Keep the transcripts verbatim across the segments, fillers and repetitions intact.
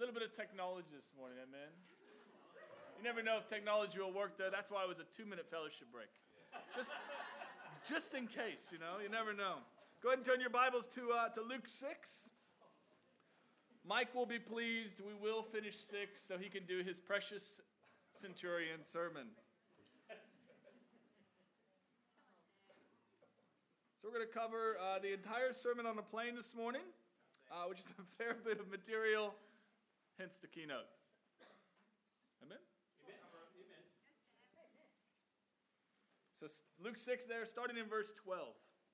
little bit of technology this morning, amen? You never know if technology will work there. That's why it was a two-minute fellowship break. Just, just in case, you know, you never know. Go ahead and turn your Bibles to uh, to Luke six. Mike will be pleased. We will finish six so he can do his precious centurion sermon. So we're going to cover uh, the entire Sermon on the Plain this morning, uh, which is a fair bit of material, hence the keynote. Amen? Amen. Amen. So Luke six there, starting in verse twelve.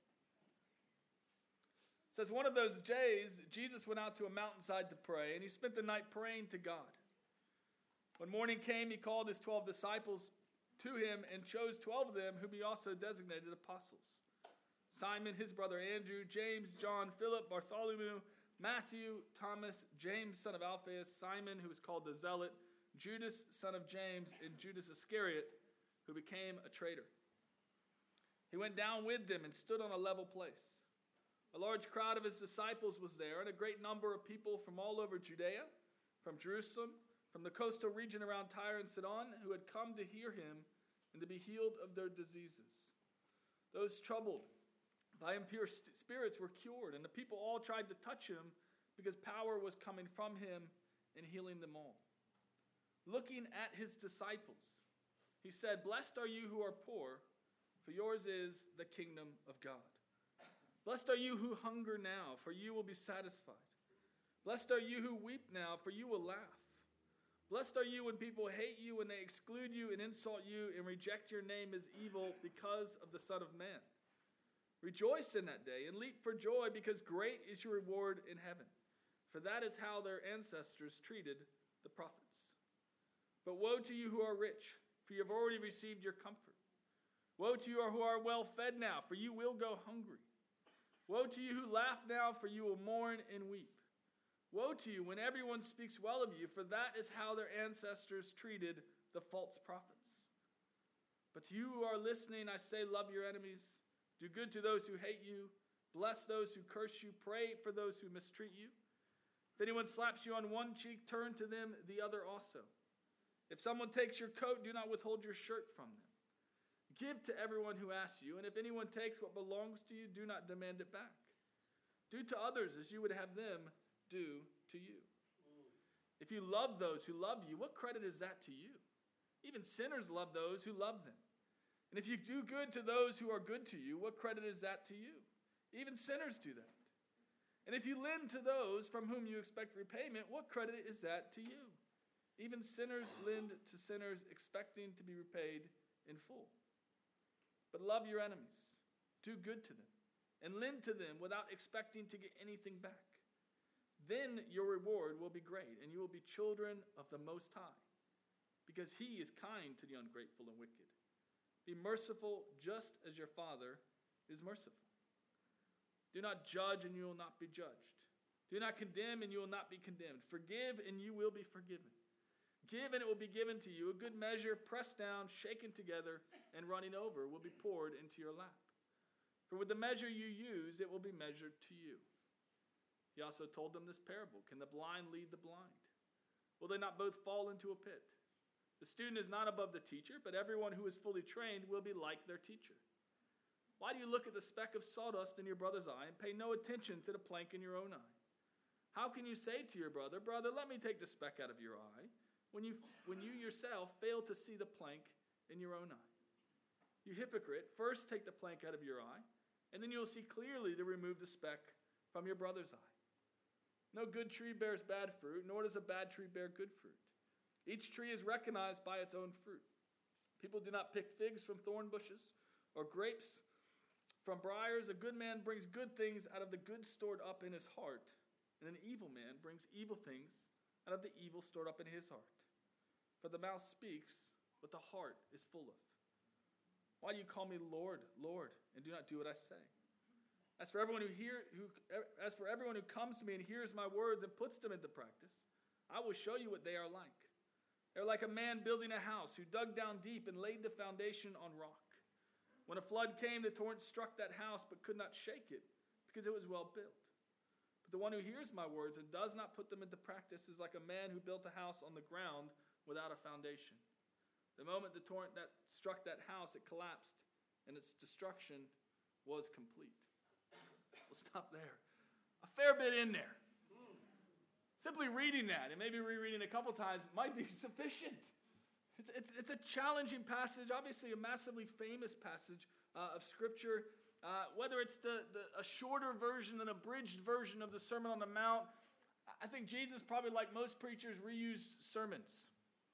It says, one of those days, Jesus went out to a mountainside to pray, and he spent the night praying to God. When morning came, he called his twelve disciples to him and chose twelve of them, whom he also designated apostles. Simon, his brother Andrew, James, John, Philip, Bartholomew, Matthew, Thomas, James, son of Alphaeus, Simon, who was called the Zealot, Judas, son of James, and Judas Iscariot, who became a traitor. He went down with them and stood on a level place. A large crowd of his disciples was there, and a great number of people from all over Judea, from Jerusalem, from the coastal region around Tyre and Sidon, who had come to hear him and to be healed of their diseases. Those troubled by impure st- spirits were cured, and the people all tried to touch him because power was coming from him and healing them all. Looking at his disciples, he said, "Blessed are you who are poor, for yours is the kingdom of God. Blessed are you who hunger now, for you will be satisfied. Blessed are you who weep now, for you will laugh. Blessed are you when people hate you, when they exclude you and insult you and reject your name as evil because of the Son of Man. Rejoice in that day and leap for joy, because great is your reward in heaven. For that is how their ancestors treated the prophets. But woe to you who are rich, for you have already received your comfort. Woe to you who are well fed now, for you will go hungry. Woe to you who laugh now, for you will mourn and weep. Woe to you when everyone speaks well of you, for that is how their ancestors treated the false prophets. But to you who are listening, I say, love your enemies. Do good to those who hate you. Bless those who curse you. Pray for those who mistreat you. If anyone slaps you on one cheek, turn to them the other also. If someone takes your coat, do not withhold your shirt from them. Give to everyone who asks you, and if anyone takes what belongs to you, do not demand it back. Do to others as you would have them do to you. If you love those who love you, what credit is that to you? Even sinners love those who love them. And if you do good to those who are good to you, what credit is that to you? Even sinners do that. And if you lend to those from whom you expect repayment, what credit is that to you? Even sinners lend to sinners, expecting to be repaid in full. But love your enemies, do good to them, and lend to them without expecting to get anything back. Then your reward will be great, and you will be children of the Most High, because he is kind to the ungrateful and wicked. Be merciful just as your Father is merciful. Do not judge, and you will not be judged. Do not condemn, and you will not be condemned. Forgive, and you will be forgiven. Give, and it will be given to you. A good measure, pressed down, shaken together, and running over, will be poured into your lap. For with the measure you use, it will be measured to you." He also told them this parable. Can the blind lead the blind? Will they not both fall into a pit? The student is not above the teacher, but everyone who is fully trained will be like their teacher. Why do you look at the speck of sawdust in your brother's eye and pay no attention to the plank in your own eye? How can you say to your brother, "Brother, let me take the speck out of your eye," when you, when you yourself fail to see the plank in your own eye? You hypocrite, first take the plank out of your eye, and then you will see clearly to remove the speck from your brother's eye. No good tree bears bad fruit, nor does a bad tree bear good fruit. Each tree is recognized by its own fruit. People do not pick figs from thorn bushes, or grapes from briars. A good man brings good things out of the good stored up in his heart, and an evil man brings evil things out of the evil stored up in his heart. For the mouth speaks what the heart is full of. Why do you call me Lord, Lord, and do not do what I say? As for everyone who hear, who, as for everyone who comes to me and hears my words and puts them into practice, I will show you what they are like. They are like a man building a house who dug down deep and laid the foundation on rock. When a flood came, the torrent struck that house but could not shake it because it was well built. But the one who hears my words and does not put them into practice is like a man who built a house on the ground without a foundation. The moment the torrent that struck that house, it collapsed, and its destruction was complete. We'll stop there. A fair bit in there. Simply reading that and maybe rereading a couple times might be sufficient. It's, it's, it's a challenging passage, obviously a massively famous passage uh, of Scripture. Uh, whether it's the, the a shorter version, an abridged version of the Sermon on the Mount, I think Jesus, probably like most preachers, reused sermons.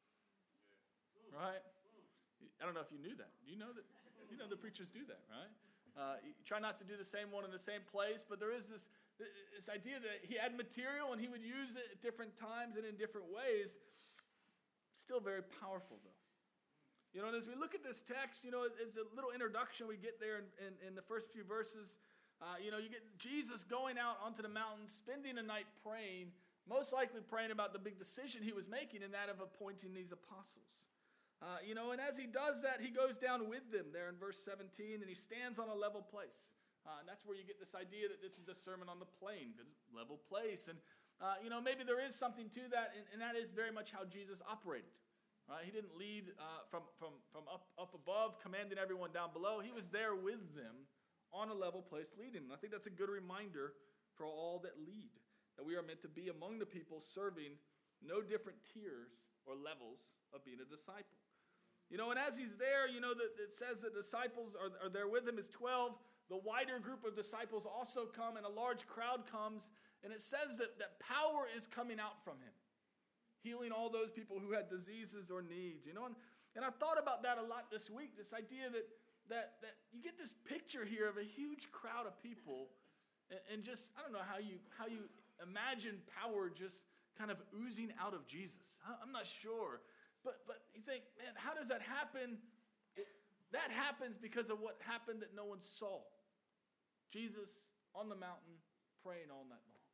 Right? I don't know if you knew that. You know that you know the preachers do that, right? Uh, you try not to do the same one in the same place, but there is this, this idea that he had material and he would use it at different times and in different ways. Still very powerful, though. You know, and as we look at this text, you know, it's a little introduction we get there in, in, in the first few verses. Uh, you know, you get Jesus going out onto the mountain, spending a night praying, most likely praying about the big decision he was making, and that of appointing these apostles. Uh, you know, and as he does that, he goes down with them there in verse seventeen, and he stands on a level place. Uh, and that's where you get this idea that this is a sermon on the plain, because it's a level place. And, uh, you know, maybe there is something to that, and, and that is very much how Jesus operated. Right? He didn't lead uh, from, from, from up, up above, commanding everyone down below. He was there with them on a level place leading. And I think that's a good reminder for all that lead, that we are meant to be among the people serving no different tiers or levels of being a disciple. You know, and as he's there, you know, that it says that disciples are, are there with him is twelve. The wider group of disciples also come, and a large crowd comes. And it says that, that power is coming out from him, healing all those people who had diseases or needs. You know, and, and I've thought about that a lot this week, this idea that that that you get this picture here of a huge crowd of people, and, and just, I don't know how you how you imagine power just kind of oozing out of Jesus. I'm not sure. But but you think, man, how does that happen? It, that happens because of what happened that no one saw. Jesus on the mountain praying all night long.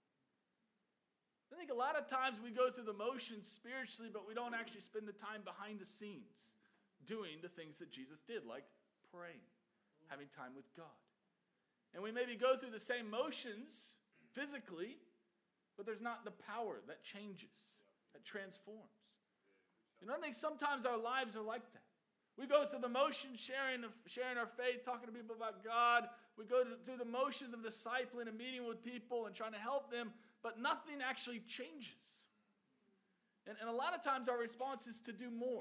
I think a lot of times we go through the motions spiritually, but we don't actually spend the time behind the scenes doing the things that Jesus did, like praying, having time with God. And we maybe go through the same motions physically, but there's not the power that changes, that transforms. You know, I think sometimes our lives are like that. We go through the motions, sharing, sharing our faith, talking to people about God. We go to, through the motions of discipling and meeting with people and trying to help them, but nothing actually changes. And, and a lot of times our response is to do more.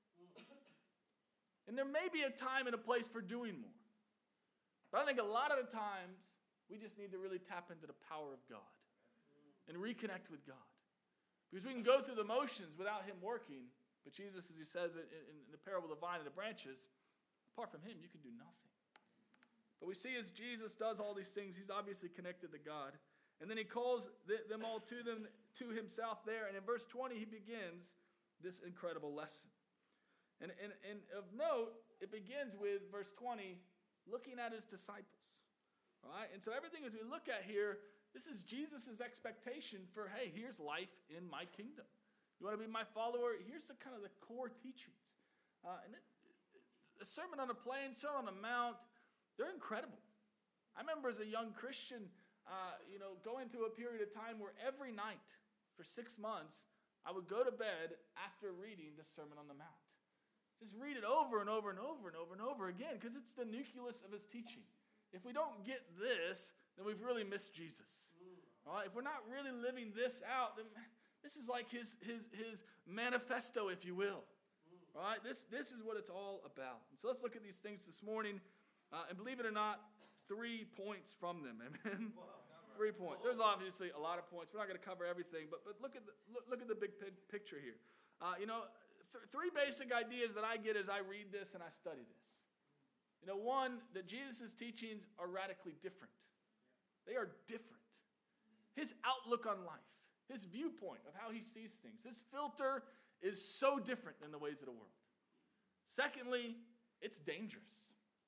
And there may be a time and a place for doing more. But I think a lot of the times we just need to really tap into the power of God and reconnect with God. Because we can go through the motions without him working, but Jesus, as he says in, in, in the parable of the vine and the branches, apart from him, you can do nothing. But we see as Jesus does all these things, he's obviously connected to God. And then he calls the, them all to them to himself there. And in verse twenty, he begins this incredible lesson. And, and, and of note, it begins with verse twenty, looking at his disciples. All right? And so everything as we look at here, this is Jesus' expectation for, hey, here's life in my kingdom. You want to be my follower? Here's the kind of the core teachings. Uh, and it, the Sermon on the Plain, Sermon on the Mount, they're incredible. I remember as a young Christian, uh, you know, going through a period of time where every night for six months, I would go to bed after reading the Sermon on the Mount. Just read it over and over and over and over and over again, because it's the nucleus of his teaching. If we don't get this, then we've really missed Jesus. All right? If we're not really living this out, then this is like his, his, his manifesto, if you will. All right? This, this is what it's all about. And so let's look at these things this morning. Uh, and believe it or not, three points from them. Amen? Three points. There's obviously a lot of points. We're not going to cover everything, but, but look, at the, look, look at the big picture here. Uh, you know, th- three basic ideas that I get as I read this and I study this. You know, one, that Jesus' teachings are radically different. They are different. His outlook on life, his viewpoint of how he sees things, his filter is so different than the ways of the world. Secondly, it's dangerous.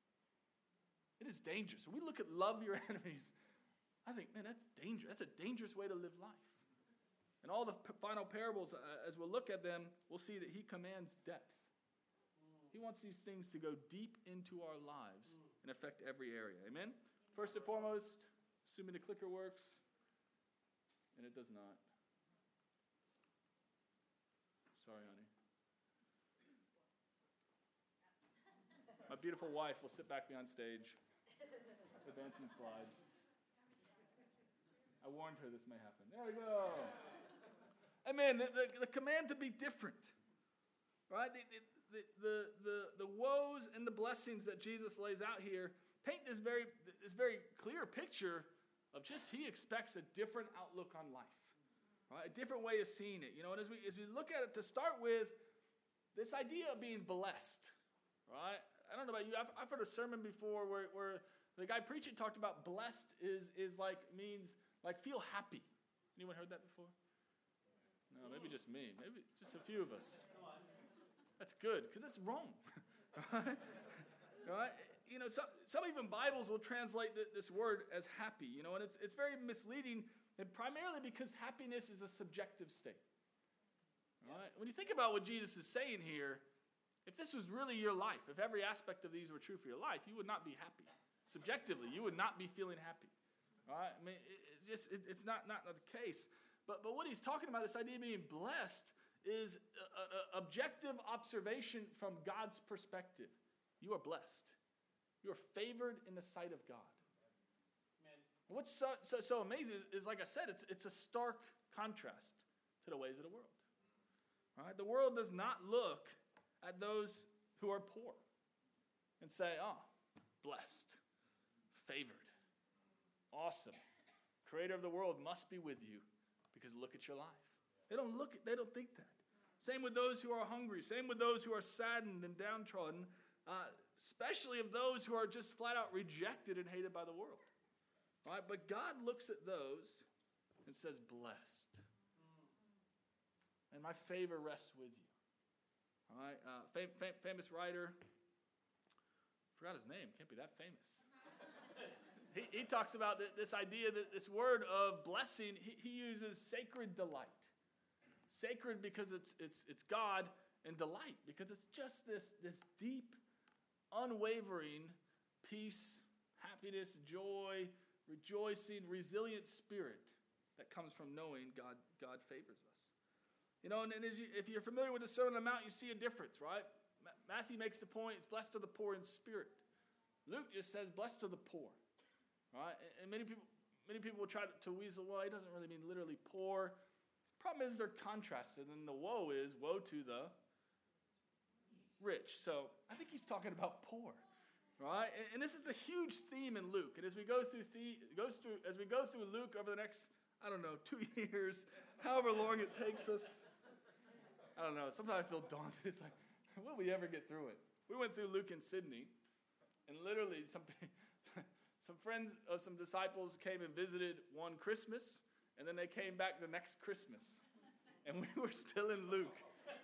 It is dangerous. When we look at love your enemies, I think, man, that's dangerous. That's a dangerous way to live life. And all the p- final parables, uh, as we'll look at them, we'll see that he commands depth. He wants these things to go deep into our lives and affect every area. Amen? First and foremost, assuming the clicker works, And it does not. Sorry, honey. My beautiful wife will sit back behind stage. The dancing slides. I warned her this may happen. There we go. Amen. The, the, the command to be different. Right? The, the, the, the, the woes and the blessings that Jesus lays out here paint this very, this very clear picture of just he expects a different outlook on life. Right? A different way of seeing it. You know, and as we as we look at it to start with, this idea of being blessed. Right? I don't know about you. I've, I've heard a sermon before where, where the guy preaching talked about blessed is is like means like feel happy. Anyone heard that before? No, maybe just me. Maybe just a few of us. That's good because it's wrong. Right? Right? You know, some some even Bibles will translate this word as happy. You know, and it's it's very misleading, and primarily because happiness is a subjective state. Right? When you think about what Jesus is saying here. If this was really your life, if every aspect of these were true for your life, you would not be happy. Subjectively, you would not be feeling happy. Right? I mean, it, it just it, it's not, not not the case. But but what he's talking about, this idea of being blessed, is an objective observation from God's perspective. You are blessed. You are favored in the sight of God. Amen. And what's so, so so amazing is, is, like I said, it's it's a stark contrast to the ways of the world. Right? The world does not look at those who are poor and say, oh, blessed, favored, awesome. Creator of the world must be with you because look at your life. They don't look, they don't think that. Same with those who are hungry. Same with those who are saddened and downtrodden, uh, especially of those who are just flat out rejected and hated by the world. All right? But God looks at those and says, blessed. And my favor rests with you. All right, uh, fam- fam- famous writer, forgot his name, can't be that famous. he, he talks about th- this idea, that this word of blessing, he, he uses sacred delight. Sacred because it's it's it's God, and delight because it's just this, this deep, unwavering peace, happiness, joy, rejoicing, resilient spirit that comes from knowing God, God favors us. You know, and, and as you, if you're familiar with the Sermon on the Mount, you see a difference, right? Ma- Matthew makes the point, it's blessed are the poor in spirit. Luke just says, blessed are the poor, right? And, and many people many people will try to, to weasel, well, he doesn't really mean literally poor. Problem is they're contrasted, and the woe is, woe to the rich. So I think he's talking about poor, right? And, and this is a huge theme in Luke. And as we go through the, goes through as we go through Luke over the next, I don't know, two years, however long it takes us. I don't know. Sometimes I feel daunted. It's like, will we ever get through it? We went through Luke in Sydney, and literally some some friends of some disciples came and visited one Christmas, and then they came back the next Christmas, and we were still in Luke.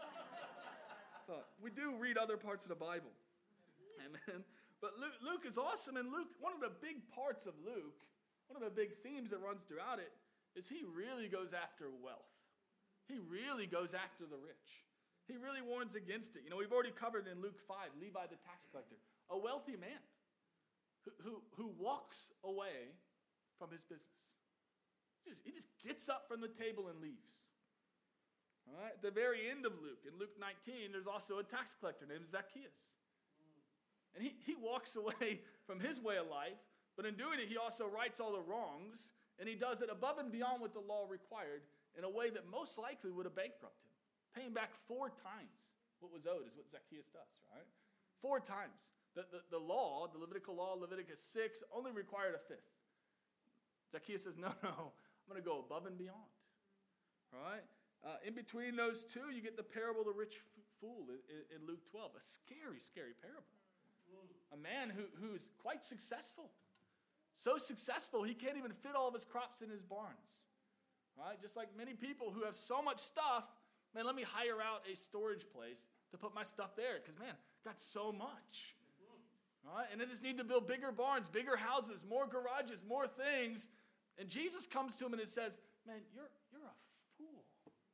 So we do read other parts of the Bible, amen. But Luke, Luke is awesome, and Luke, one of the big parts of Luke, one of the big themes that runs throughout it, is he really goes after wealth. He really goes after the rich. He really warns against it. You know, we've already covered in Luke five, Levi the tax collector, a wealthy man who, who, who walks away from his business. He just, he just gets up from the table and leaves. All right? At the very end of Luke, in Luke nineteen, there's also a tax collector named Zacchaeus. And he, he walks away from his way of life, but in doing it, he also rights all the wrongs, and he does it above and beyond what the law required, in a way that most likely would have bankrupted him. Paying back four times what was owed is what Zacchaeus does, right? Four times. The, the, the law, the Levitical law, Leviticus six, only required a fifth. Zacchaeus says, no, no, I'm going to go above and beyond, right? Uh, in between those two, you get the parable of the rich f- fool in, in, in Luke twelve, a scary, scary parable. A man who, who's quite successful. So successful, he can't even fit all of his crops in his barns. Right? Just like many people who have so much stuff, man, let me hire out a storage place to put my stuff there. Because, man, got so much. Right? And I just need to build bigger barns, bigger houses, more garages, more things. And Jesus comes to him and he says, man, you're, you're a fool.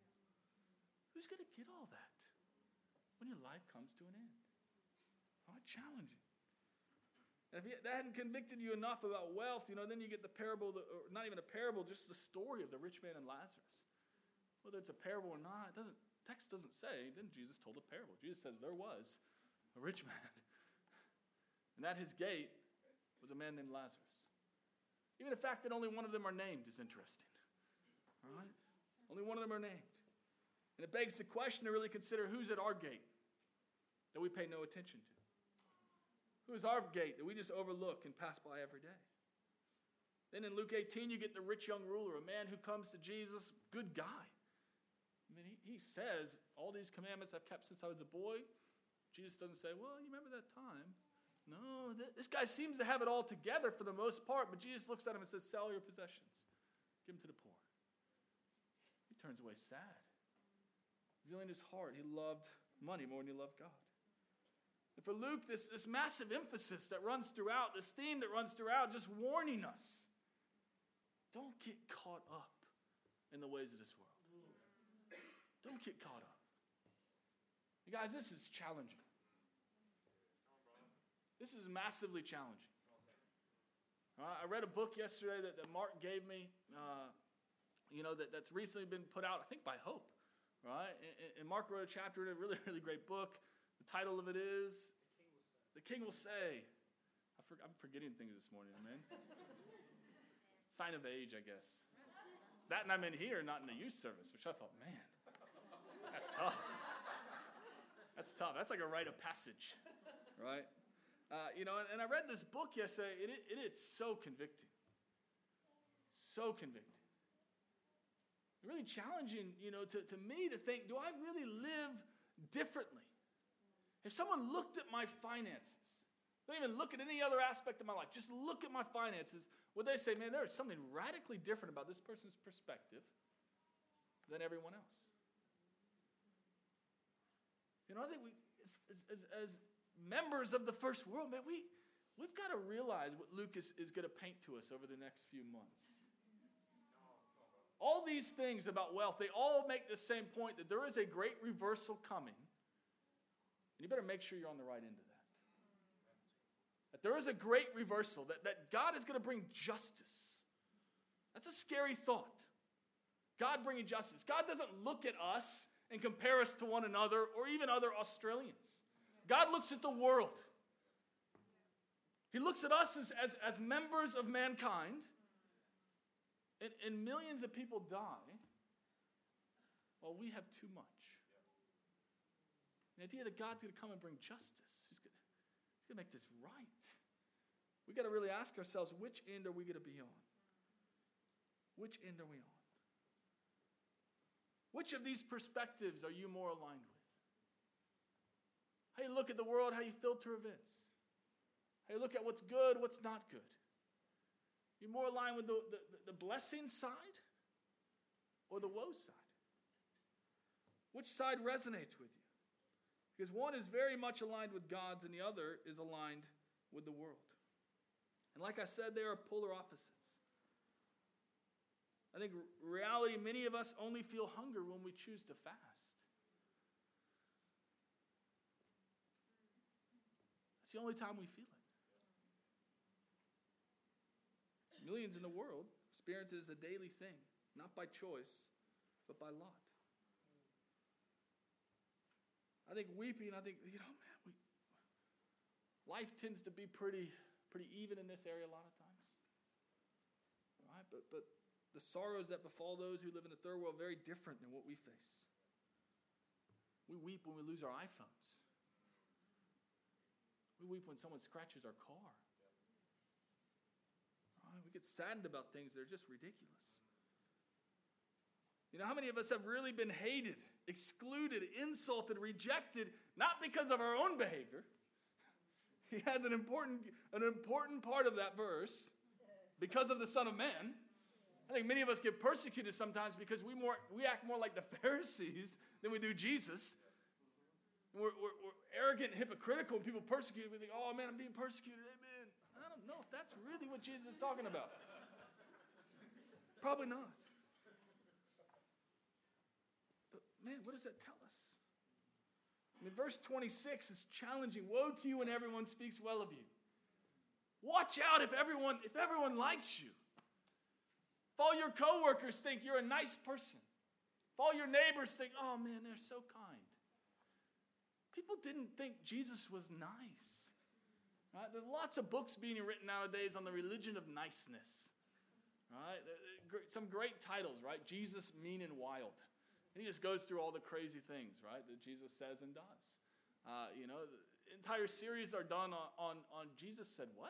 Who's going to get all that when your life comes to an end? Right? Challenging. And if that hadn't convicted you enough about wealth, you know, then you get the parable, or not even a parable, just the story of the rich man and Lazarus. Whether it's a parable or not, it doesn't, text doesn't say. Then Jesus told a parable. Jesus says there was a rich man. And at his gate was a man named Lazarus. Even the fact that only one of them are named is interesting. All right? Only one of them are named. And it begs the question to really consider who's at our gate that we pay no attention to. Who is our gate that we just overlook and pass by every day? Then in Luke eighteen, you get the rich young ruler, a man who comes to Jesus, good guy. I mean, he, he says, all these commandments I've kept since I was a boy. Jesus doesn't say, well, you remember that time? No, th- this guy seems to have it all together for the most part, but Jesus looks at him and says, sell your possessions. Give them to the poor. He turns away sad. Revealing his heart, he loved money more than he loved God. And for Luke, this, this massive emphasis that runs throughout, this theme that runs throughout, just warning us, don't get caught up in the ways of this world. Don't get caught up. You guys, this is challenging. This is massively challenging. Uh, I read a book yesterday that, that Mark gave me, uh, you know, that, that's recently been put out, I think, by Hope. Right? And, and Mark wrote a chapter in a really, really great book. The title of it is The King Will Say. I for, I'm forgetting things this morning, man. Sign of age, I guess. That and I'm in here, not in the youth service, which I thought, man, that's tough. That's tough. That's like a rite of passage, right? Uh, you know, and, and I read this book yesterday. It, it, it is so convicting. So convicting. Really challenging, you know, to, to me to think, do I really live differently? If someone looked at my finances, don't even look at any other aspect of my life, just look at my finances, would they say, man, there is something radically different about this person's perspective than everyone else? You know, I think we, as, as, as members of the first world, man, we, we've got to realize what Luke is, is going to paint to us over the next few months. All these things about wealth, they all make the same point, that there is a great reversal coming. And you better make sure you're on the right end of that. That there is a great reversal, that, that God is going to bring justice. That's a scary thought. God bringing justice. God doesn't look at us and compare us to one another or even other Australians. God looks at the world. He looks at us as, as, as members of mankind. And, and millions of people die while we have too much. The idea that God's going to come and bring justice. He's going to, he's going to make this right. We've got to really ask ourselves, which end are we going to be on? Which end are we on? Which of these perspectives are you more aligned with? How you look at the world, how you filter events. How you look at what's good, what's not good. You're more aligned with the, the, the blessing side or the woe side? Which side resonates with you? Because one is very much aligned with God's and the other is aligned with the world. And like I said, they are polar opposites. I think reality, many of us only feel hunger when we choose to fast. That's the only time we feel it. Millions in the world experience it as a daily thing, not by choice, but by lot. I think weeping, I think, you know, man, we, life tends to be pretty, pretty even in this area a lot of times. Right? But, but the sorrows that befall those who live in the third world are very different than what we face. We weep when we lose our iPhones. We weep when someone scratches our car. We get saddened about things that are just ridiculous. You know, how many of us have really been hated, excluded, insulted, rejected, not because of our own behavior? He has an important, an important part of that verse, because of the Son of Man. I think many of us get persecuted sometimes because we more we act more like the Pharisees than we do Jesus. We're, we're, we're arrogant and hypocritical, and people persecute. We think, oh man, I'm being persecuted, amen. I don't know if that's really what Jesus is talking about. Probably not. But man, what does that tell us? I mean, verse twenty-six is challenging. Woe to you when everyone speaks well of you. Watch out if everyone, if everyone likes you. If all your coworkers think you're a nice person. If all your neighbors think, oh man, they're so kind. People didn't think Jesus was nice. Right? There's lots of books being written nowadays on the religion of niceness. Right? Some great titles, right? Jesus, Mean and Wild. And he just goes through all the crazy things, right, that Jesus says and does. Uh, you know, the entire series are done on, on, on Jesus said what?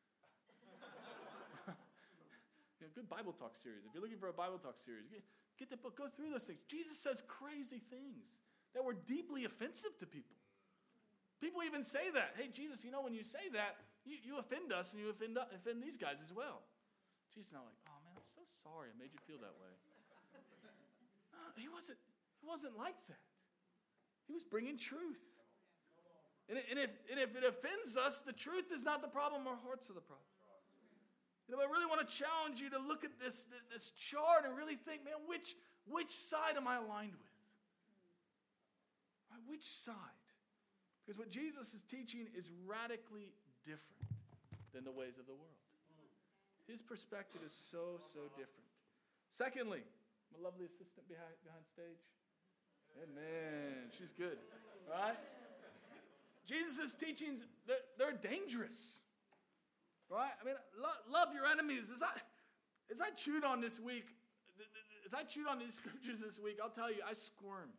You know, good Bible talk series. If you're looking for a Bible talk series, get, get that book, go through those things. Jesus says crazy things that were deeply offensive to people. People even say that. Hey, Jesus, you know, when you say that, you, you offend us and you offend, offend these guys as well. Jesus is not like, oh man, I'm so sorry I made you feel that way. Uh, he wasn't, he wasn't like that. He was bringing truth. And, and, if, and if it offends us, the truth is not the problem, our hearts are the problem. You know, I really want to challenge you to look at this, this chart and really think, man, which, which side am I aligned with? Right, which side? Because what Jesus is teaching is radically different than the ways of the world. His perspective is so, so different. Secondly, my lovely assistant behind, behind stage. Amen. She's good. Right? Jesus' teachings, they're, they're dangerous. Right? I mean, love, love your enemies. As I, as I chewed on this week, as I chewed on these scriptures this week, I'll tell you, I squirmed.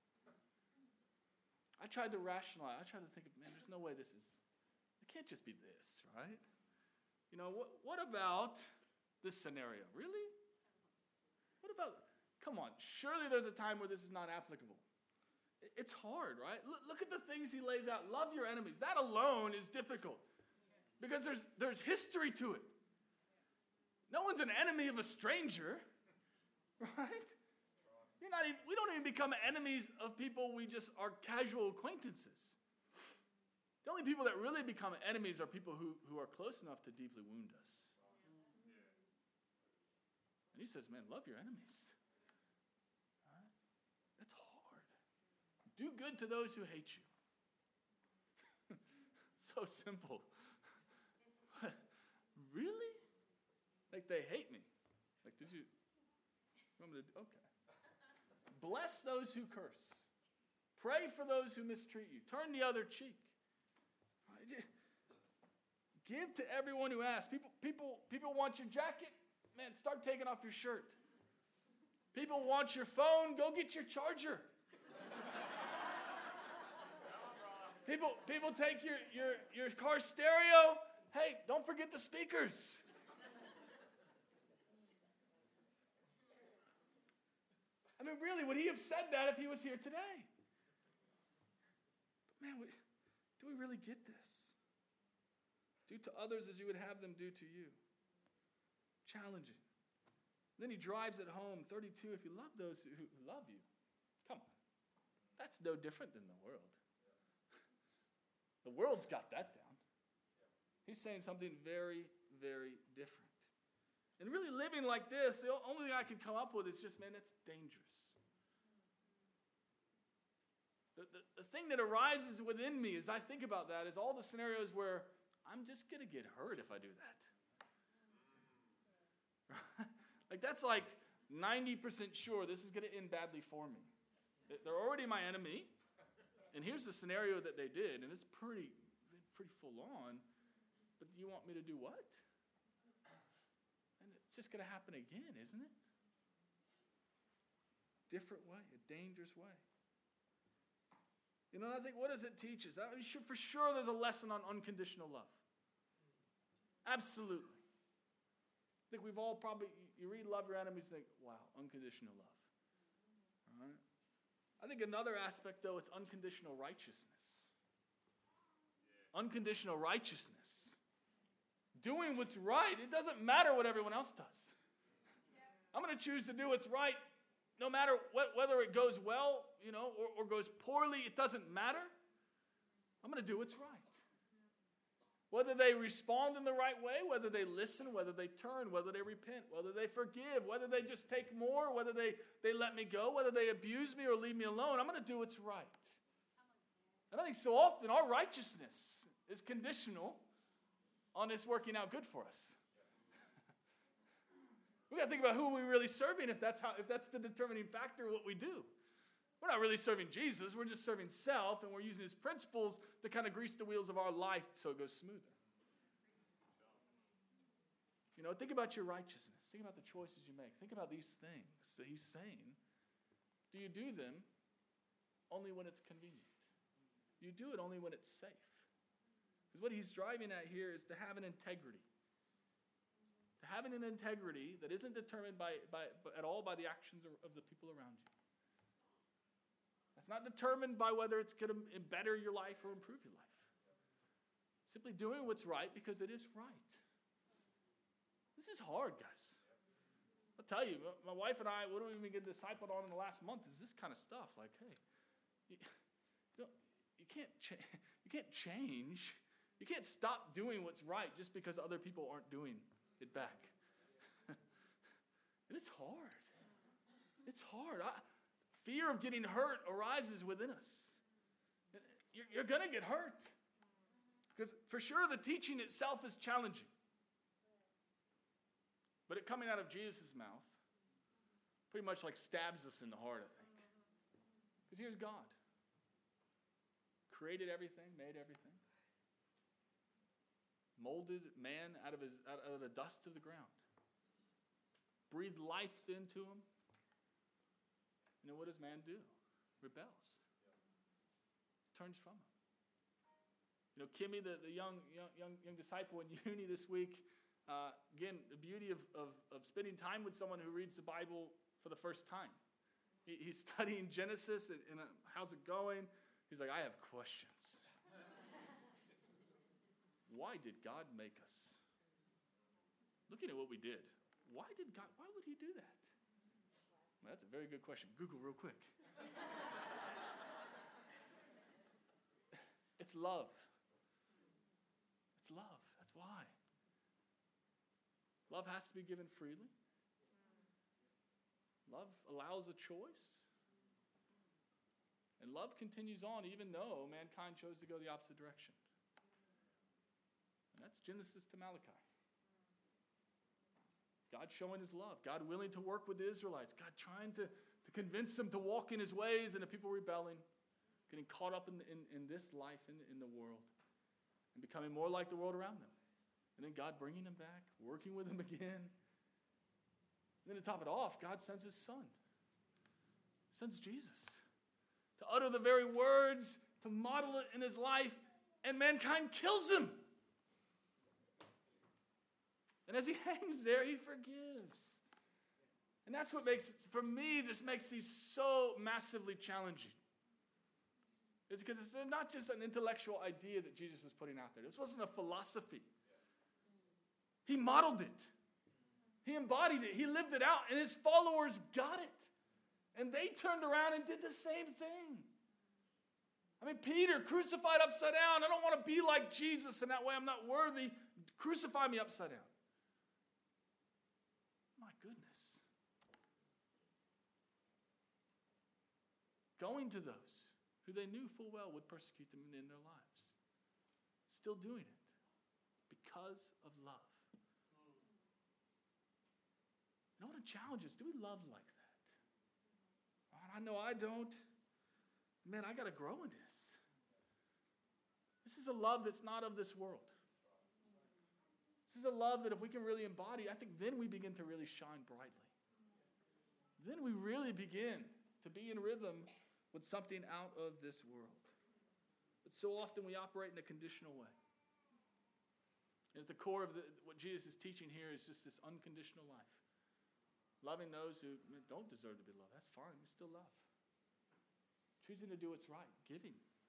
I tried to rationalize. I tried to think, man, there's no way this is, it can't just be this, right? You know, what, what about this scenario? Really? What about, come on, surely there's a time where this is not applicable. It's hard, right? Look, look at the things he lays out. Love your enemies. That alone is difficult because there's, there's history to it. No one's an enemy of a stranger, right? You're not even, we don't even become enemies of people we just are casual acquaintances. The only people that really become enemies are people who, who are close enough to deeply wound us. And he says, man, love your enemies. Right? That's hard. Do good to those who hate you. So simple. Really? Like they hate me. Like, did you, you want me to, okay. Bless those who curse. Pray for those who mistreat you. Turn the other cheek. Give to everyone who asks. People, people, people want your jacket. Man, start taking off your shirt. People want your phone. Go get your charger. people, people take your, your, your car stereo. Hey, don't forget the speakers. I mean, really, would he have said that if he was here today? But man, we, do we really get this? Do to others as you would have them do to you. Challenging. Then he drives it home, thirty-two, if you love those who, who love you. Come on. That's no different than the world. The world's got that down. He's saying something very, very different. And really living like this, the only thing I can come up with is just, man, that's dangerous. The, the, the thing that arises within me as I think about that is all the scenarios where I'm just going to get hurt if I do that. Like that's like ninety percent sure this is going to end badly for me. They're already my enemy. And here's the scenario that they did. And it's pretty, pretty full on. But you want me to do what? And it's just going to happen again, isn't it? Different way, a dangerous way. You know, I think, what does it teach us? I mean, sure, for sure there's a lesson on unconditional love. Absolutely. I think we've all probably, you read love your enemies, think, wow, unconditional love. All right? I think another aspect, though, it's unconditional righteousness. Yeah. Unconditional righteousness. Doing what's right. It doesn't matter what everyone else does. Yeah. I'm going to choose to do what's right no matter what, whether it goes well, you know, or, or goes poorly. It doesn't matter. I'm going to do what's right. Whether they respond in the right way, whether they listen, whether they turn, whether they repent, whether they forgive, whether they just take more, whether they, they let me go, whether they abuse me or leave me alone, I'm going to do what's right. And I think so often our righteousness is conditional on this working out good for us. We got to think about who we're really serving if that's how if that's the determining factor of what we do. We're not really serving Jesus. We're just serving self, and we're using his principles to kind of grease the wheels of our life so it goes smoother. You know, think about your righteousness. Think about the choices you make. Think about these things that he's saying. Do you do them only when it's convenient? Do you do it only when it's safe? Because what he's driving at here is to have an integrity. To having an integrity that isn't determined by, by, at all by the actions of, of the people around you. That's not determined by whether it's going to better your life or improve your life. Simply doing what's right because it is right. This is hard, guys. I'll tell you, my wife and I, what do we even get discipled on in the last month is this kind of stuff. Like, hey, you, you, know, you, can't cha- you can't change. You can't stop doing what's right just because other people aren't doing it back. And it's hard. It's hard. I, fear of getting hurt arises within us. You're, you're going to get hurt. Because for sure the teaching itself is challenging. But it coming out of Jesus' mouth pretty much like stabs us in the heart, I think. Because here's God. Created everything, made everything. Molded man out of, his, out of the dust of the ground. Breathed life into him. You know, what does man do? Rebels. Turns from him. You know, Kimmy, the, the young, young, young, young disciple in uni this week, Uh, again, the beauty of, of, of spending time with someone who reads the Bible for the first time. He, he's studying Genesis, and, and uh, how's it going? He's like, I have questions. Why did God make us? Looking at what we did, why did God, why would he do that? Well, that's a very good question. Google real quick. It's love. It's love. That's why. Love has to be given freely. Love allows a choice. And love continues on even though mankind chose to go the opposite direction. And that's Genesis to Malachi. God showing his love. God willing to work with the Israelites. God trying to, to convince them to walk in his ways, and the people rebelling. Getting caught up in, in, in this life, in, in the world. And becoming more like the world around them. And then God bringing them back, working with them again. And then to top it off, God sends his son. He sends Jesus to utter the very words, to model it in his life, and mankind kills him. And as he hangs there, he forgives. And that's what makes, for me, this makes these so massively challenging. It's because it's not just an intellectual idea that Jesus was putting out there. This wasn't a philosophy. He modeled it. He embodied it. He lived it out. And his followers got it. And they turned around and did the same thing. I mean, Peter, crucified upside down. I don't want to be like Jesus, and that way I'm not worthy. Crucify me upside down. My goodness. Going to those who they knew full well would persecute them in their lives. Still doing it because of love. You know what a challenge is? Do we love like that? I know I don't. Man, I got to grow in this. This is a love that's not of this world. This is a love that if we can really embody, I think then we begin to really shine brightly. Then we really begin to be in rhythm with something out of this world. But so often we operate in a conditional way. And at the core of the, what Jesus is teaching here is just this unconditional life. Loving those who don't deserve to be loved. That's fine. We still love. Choosing to do what's right. Giving.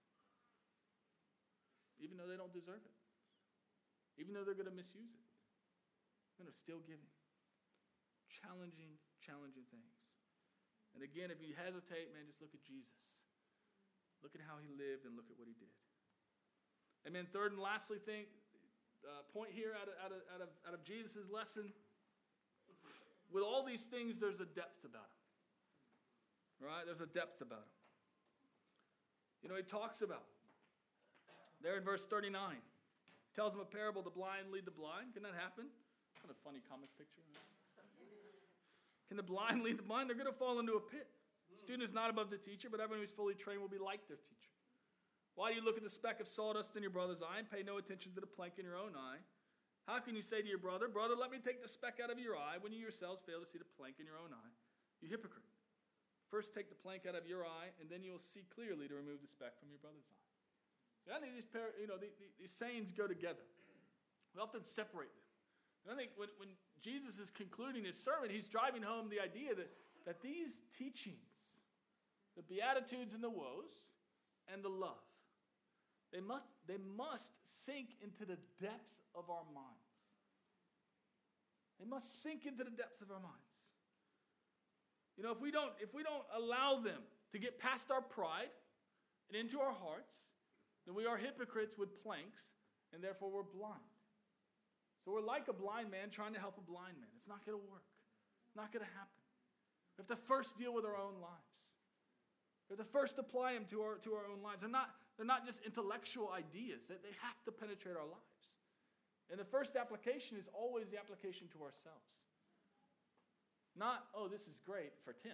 Even though they don't deserve it. Even though they're going to misuse it. They're still giving. Challenging, challenging things. And again, if you hesitate, man, just look at Jesus. Look at how he lived and look at what he did. And then third and lastly thing, uh, point here out of, out of, out of, out of Jesus' lesson. With all these things, there's a depth about them. Right? There's a depth about them. You know, he talks about, there in verse thirty-nine, he tells them a parable, the blind lead the blind. Can that happen? It's not a funny comic picture. Can the blind lead the blind? They're going to fall into a pit. Student is not above the teacher, but everyone who's fully trained will be like their teacher. Why do you look at the speck of sawdust in your brother's eye and pay no attention to the plank in your own eye? How can you say to your brother, brother, let me take the speck out of your eye, when you yourselves fail to see the plank in your own eye? You hypocrite. First take the plank out of your eye, and then you will see clearly to remove the speck from your brother's eye. And I think these, pair, you know, these, these sayings go together. We often separate them. And I think when, when Jesus is concluding his sermon, he's driving home the idea that, that these teachings, the Beatitudes and the woes, and the love, they must, they must sink into the depth of our minds. They must sink into the depth of our minds. You know, if we don't, if we don't allow them to get past our pride and into our hearts, then we are hypocrites with planks, and therefore we're blind. So we're like a blind man trying to help a blind man. It's not going to work. Not going to happen. We have to first deal with our own lives. We have to first apply them to our, to our own lives. They're not, they're not just intellectual ideas. They, they have to penetrate our lives. And the first application is always the application to ourselves. Not, oh, this is great for Tim.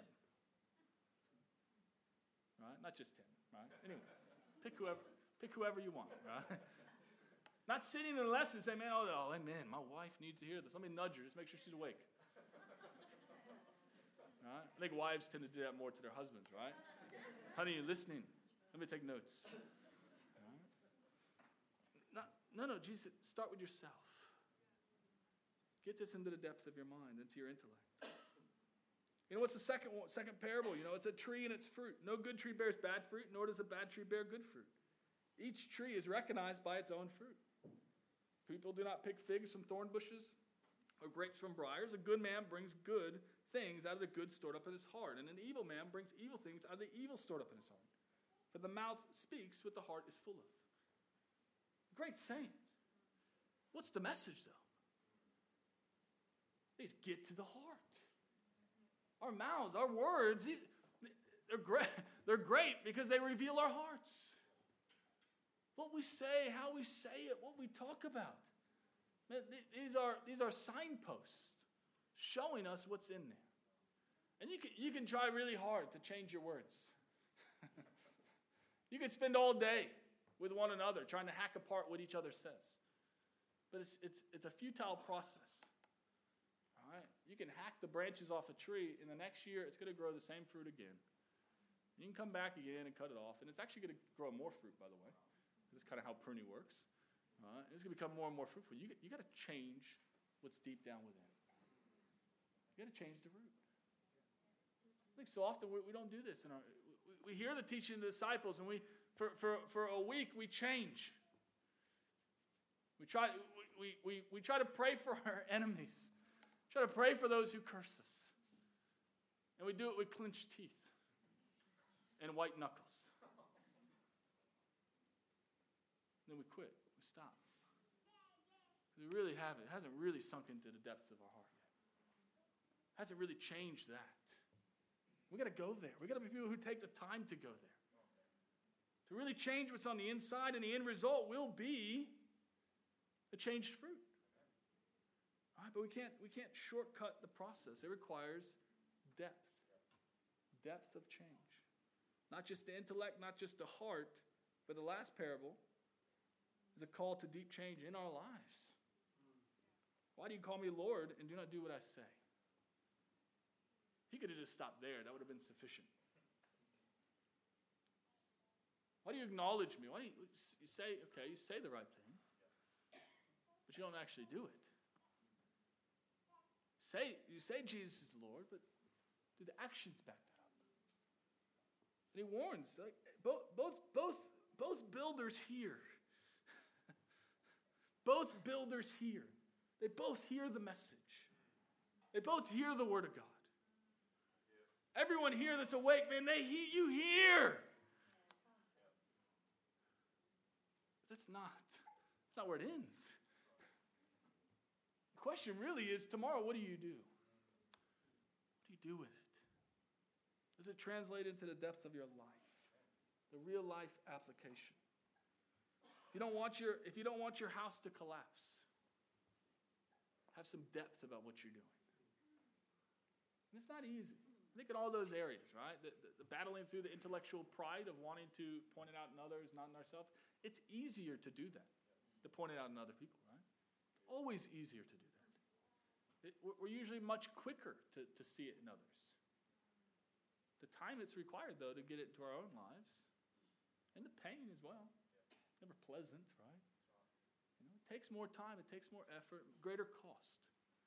Right? Not just Tim. Right? Anyway, pick whoever. Pick whoever you want, right? Not sitting in a lesson and saying, man, oh, oh, man, my wife needs to hear this. Let me nudge her. Just make sure she's awake. Right? I think wives tend to do that more to their husbands, right? Honey, you listening? Let me take notes. Right? Not, no, no, Jesus, start with yourself. Get this into the depths of your mind, into your intellect. You know, what's the second one, second parable? You know, it's a tree and its fruit. No good tree bears bad fruit, nor does a bad tree bear good fruit. Each tree is recognized by its own fruit. People do not pick figs from thorn bushes or grapes from briars. A good man brings good things out of the good stored up in his heart, and an evil man brings evil things out of the evil stored up in his heart. For the mouth speaks what the heart is full of. Great saying. What's the message, though? It's get to the heart. Our mouths, our words, these, they're great. They're great because they reveal our hearts. What we say, how we say it, what we talk about. These are, these are signposts showing us what's in there. And you can, you can try really hard to change your words. You can spend all day with one another trying to hack apart what each other says. But it's, it's, it's a futile process. All right? You can hack the branches off a tree, and the next year it's going to grow the same fruit again. You can come back again and cut it off, and it's actually going to grow more fruit, by the way. This is kind of how pruning works. Uh, it's going to become more and more fruitful. You, you got to change what's deep down within. You got to change the root. I think so often we, we don't do this. In our, we, we hear the teaching of the disciples, and we for, for, for a week we change. We try, we, we, we try to pray for our enemies. Try to pray for those who curse us. And we do it with clenched teeth and white knuckles. Then we quit. We stop. We really haven't. It hasn't really sunk into the depths of our heart yet. It hasn't really changed that. We got to go there. We got to be people who take the time to go there. To really change what's on the inside, and the end result will be a changed fruit. All right, but we can't, we can't shortcut the process. It requires depth. Depth of change. Not just the intellect, not just the heart, but the last parable is a call to deep change in our lives. Why do you call me Lord and do not do what I say? He could have just stopped there. That would have been sufficient. Why do you acknowledge me? Why do you, you say, okay, you say the right thing, but you don't actually do it? Say, you say Jesus is Lord, but do the actions back that up? And he warns, like, both, both, both, both builders hear. Both builders hear. They both hear the message. They both hear the word of God. Everyone here that's awake, man, they he, you hear. But that's not, that's not where it ends. The question really is, tomorrow, what do you do? What do you do with it? Does it translate into the depth of your life? The real life application. If you don't want your, if you don't want your house to collapse, have some depth about what you're doing. And it's not easy. Think in all those areas, right? The, the, the battling through the intellectual pride of wanting to point it out in others, not in ourselves. It's easier to do that, to point it out in other people, right? It's always easier to do that. It, we're usually much quicker to, to see it in others. The time it's required, though, to get it into our own lives, and the pain as well. It's never pleasant, right? You know, it takes more time, it takes more effort, greater cost.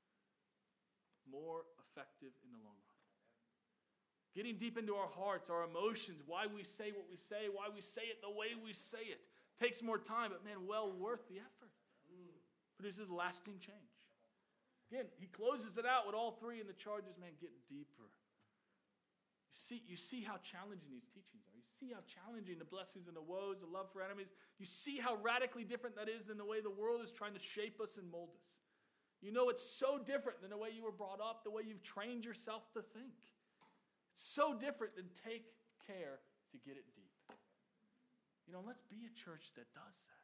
More effective in the long run. Getting deep into our hearts, our emotions, why we say what we say, why we say it the way we say it. Takes more time, but man, well worth the effort. Produces lasting change. Again, he closes it out with all three, and the charge is, man, get deeper. You see, you see how challenging these teachings are. You see how challenging the blessings and the woes, the love for enemies. You see how radically different that is than the way the world is trying to shape us and mold us. You know it's so different than the way you were brought up, the way you've trained yourself to think. It's so different than take care to get it deep. You know, let's be a church that does that.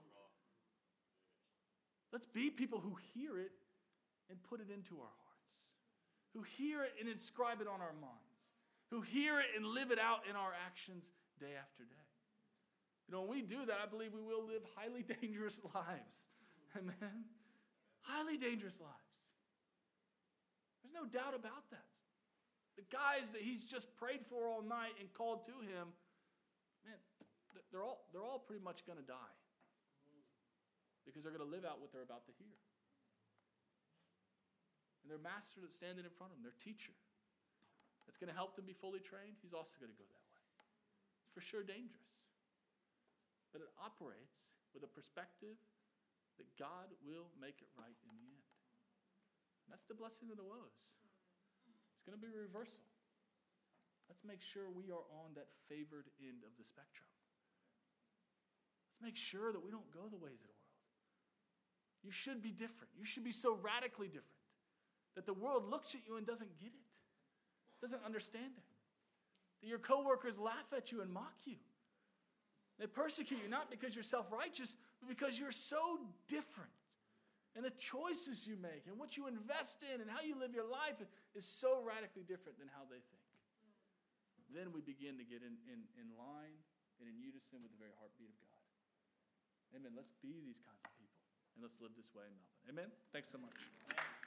Let's be people who hear it and put it into our hearts. Who hear it and inscribe it on our minds. Who hear it and live it out in our actions day after day. You know, when we do that, I believe we will live highly dangerous lives. Amen? Highly dangerous lives. There's no doubt about that. The guys that he's just prayed for all night and called to him, man, they're all, they're all pretty much going to die. Because they're going to live out what they're about to hear. And their master that's standing in front of them, their teacher, that's going to help them be fully trained, he's also going to go that way. It's for sure dangerous. But it operates with a perspective that God will make it right in the end. And that's the blessing of the woes. It's going to be a reversal. Let's make sure we are on that favored end of the spectrum. Let's make sure that we don't go the ways of the world. You should be different. You should be so radically different that the world looks at you and doesn't get it, doesn't understand it. That your coworkers laugh at you and mock you. They persecute you not because you're self-righteous, but because you're so different. And the choices you make and what you invest in and how you live your life is so radically different than how they think. Then we begin to get in, in, in line and in unison with the very heartbeat of God. Amen. Let's be these kinds of people. And let's live this way in Melbourne. Amen. Thanks so much.